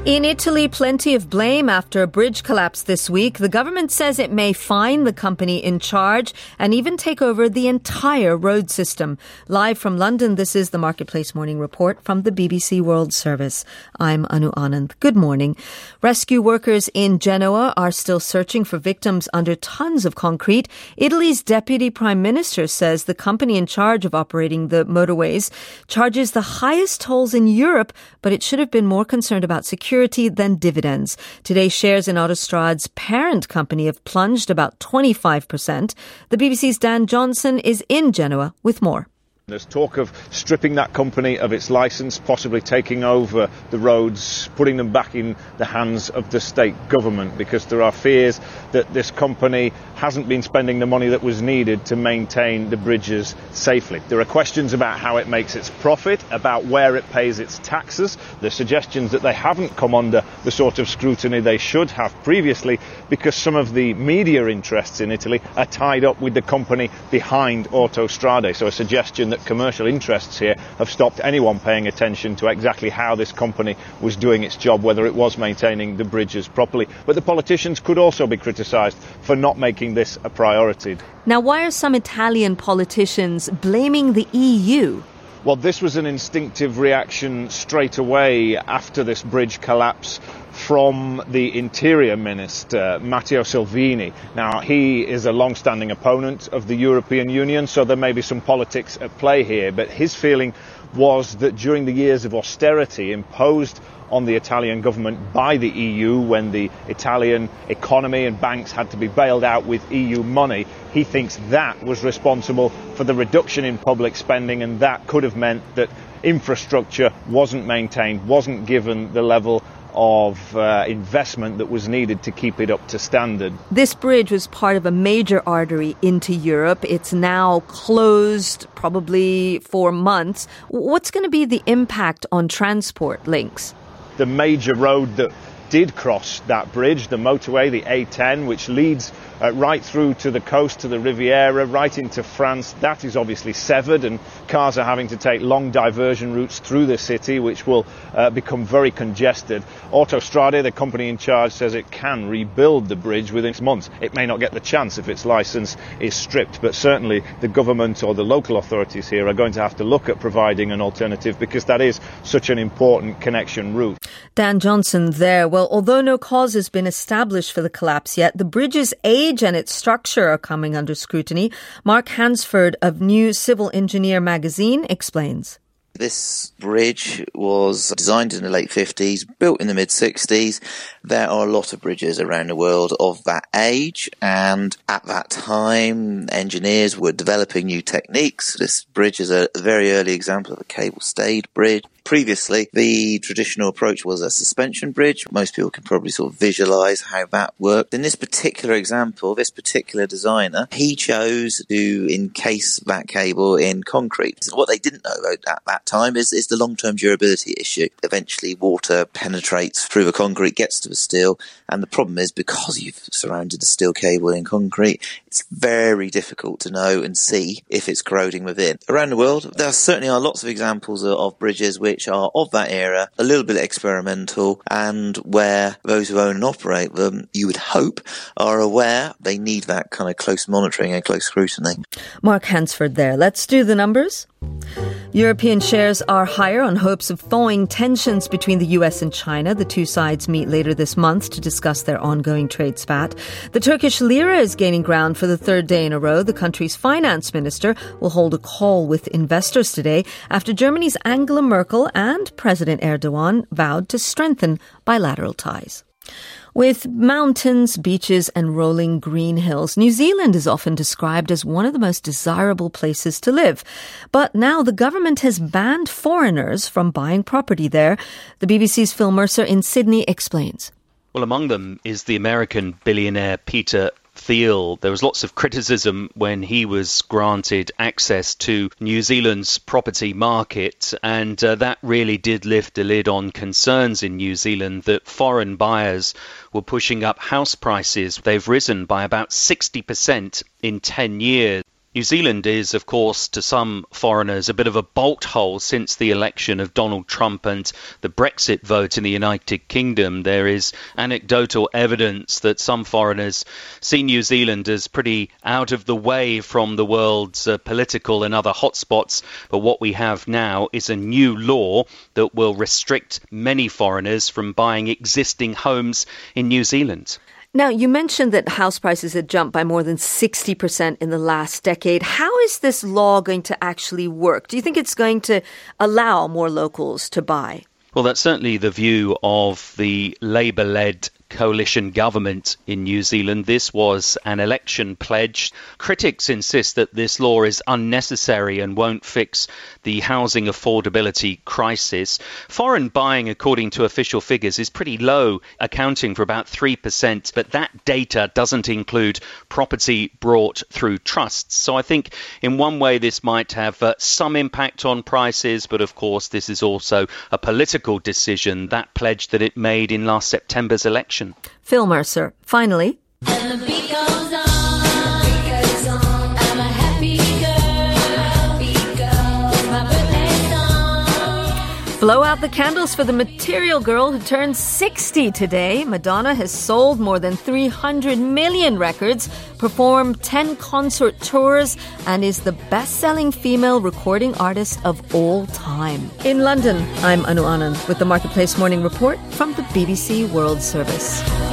In Italy, plenty of blame after a bridge collapse this week. The government says it may fine the company in charge and even take over the entire road system. Live from London, this is the Marketplace Morning Report from the BBC World Service. I'm Anu Anand. Good morning. Rescue workers in Genoa are still searching for victims under tons of concrete. Italy's Deputy Prime Minister says the company in charge of operating the motorways charges the highest tolls in Europe, but it should have been more concerned about security than dividends. Today, shares in Autostrade's parent company have plunged about 25%. The BBC's Dan Johnson is in Genoa with more. There's talk of stripping that company of its licence, possibly taking over the roads, putting them back in the hands of the state government, because there are fears that this company hasn't been spending the money that was needed to maintain the bridges safely. There are questions about how it makes its profit, about where it pays its taxes. There's suggestions that they haven't come under the sort of scrutiny they should have previously, because some of the media interests in Italy are tied up with the company behind Autostrade. So a suggestion that commercial interests here have stopped anyone paying attention to exactly how this company was doing its job, whether it was maintaining the bridges properly. But the politicians could also be criticised for not making this a priority. Now, why are some Italian politicians blaming the EU? Well, this was an instinctive reaction straight away after this bridge collapse from the Interior Minister, Matteo Salvini. Now, he is a long-standing opponent of the European Union, so there may be some politics at play here, but his feeling was that during the years of austerity imposed on the Italian government by the EU, when the Italian economy and banks had to be bailed out with EU money, he thinks that was responsible for the reduction in public spending, and that could have meant that infrastructure wasn't maintained, wasn't given the level of investment that was needed to keep it up to standard. This bridge was part of a major artery into Europe. It's now closed probably for months. What's going to be the impact on transport links? The major road that did cross that bridge, the motorway, the A10, which leads right through to the coast, to the Riviera, right into France, that is obviously severed, and cars are having to take long diversion routes through the city, which will become very congested. Autostrade, the company in charge, says it can rebuild the bridge within months. It may not get the chance if its licence is stripped, but certainly the government or the local authorities here are going to have to look at providing an alternative, because that is such an important connection route. Dan Johnson there. Well, although no cause has been established for the collapse yet, the bridge's age and its structure are coming under scrutiny. Mark Hansford of New Civil Engineer magazine explains. This bridge was designed in the late 50s, built in the mid-60s. There are a lot of bridges around the world of that age, and at that time, engineers were developing new techniques. This bridge is a very early example of a cable-stayed bridge. Previously, the traditional approach was a suspension bridge. Most people can probably sort of visualize how that worked. In this particular example, this particular designer, he chose to encase that cable in concrete. What they didn't know at that time is the long-term durability issue. Eventually, water penetrates through the concrete, gets to the steel, and the problem is, because you've surrounded the steel cable in concrete, it's very difficult to know and see if it's corroding within. Around the world, there certainly are lots of examples of bridges which are of that era, a little bit experimental, and where those who own and operate them, you would hope, are aware they need that kind of close monitoring and close scrutiny. Mark Hansford there. Let's do the numbers. European shares are higher on hopes of thawing tensions between the US and China. The two sides meet later this month to discuss their ongoing trade spat. The Turkish lira is gaining ground for the third day in a row. The country's finance minister will hold a call with investors today after Germany's Angela Merkel and President Erdogan vowed to strengthen bilateral ties. With mountains, beaches and rolling green hills, New Zealand is often described as one of the most desirable places to live. But now the government has banned foreigners from buying property there. The BBC's Phil Mercer in Sydney explains. Well, among them is the American billionaire Peter Thiel. There was lots of criticism when he was granted access to New Zealand's property market, and that really did lift a lid on concerns in New Zealand that foreign buyers were pushing up house prices. They've risen by about 60% in 10 years. New Zealand is, of course, to some foreigners, a bit of a bolt hole since the election of Donald Trump and the Brexit vote in the United Kingdom. There is anecdotal evidence that some foreigners see New Zealand as pretty out of the way from the world's political and other hotspots. But what we have now is a new law that will restrict many foreigners from buying existing homes in New Zealand. Now, you mentioned that house prices had jumped by more than 60% in the last decade. How is this law going to actually work? Do you think it's going to allow more locals to buy? Well, that's certainly the view of the Labour-led coalition government in New Zealand. This was an election pledge. Critics insist that this law is unnecessary and won't fix the housing affordability crisis. Foreign buying, according to official figures, is pretty low, accounting for about 3%, but that data doesn't include property brought through trusts. So I think in one way this might have some impact on prices, but of course this is also a political decision, that pledge that it made in last September's election. Phil Mercer, finally. And the beat goes on, I'm a happy girl, my birthday song. Blow out the candles for the material girl who turns 60 today. Madonna has sold more than 300 million records, performed 10 concert tours, and is the best-selling female recording artist of all time. In London, I'm Anu Anand with the Marketplace Morning Report from the BBC World Service.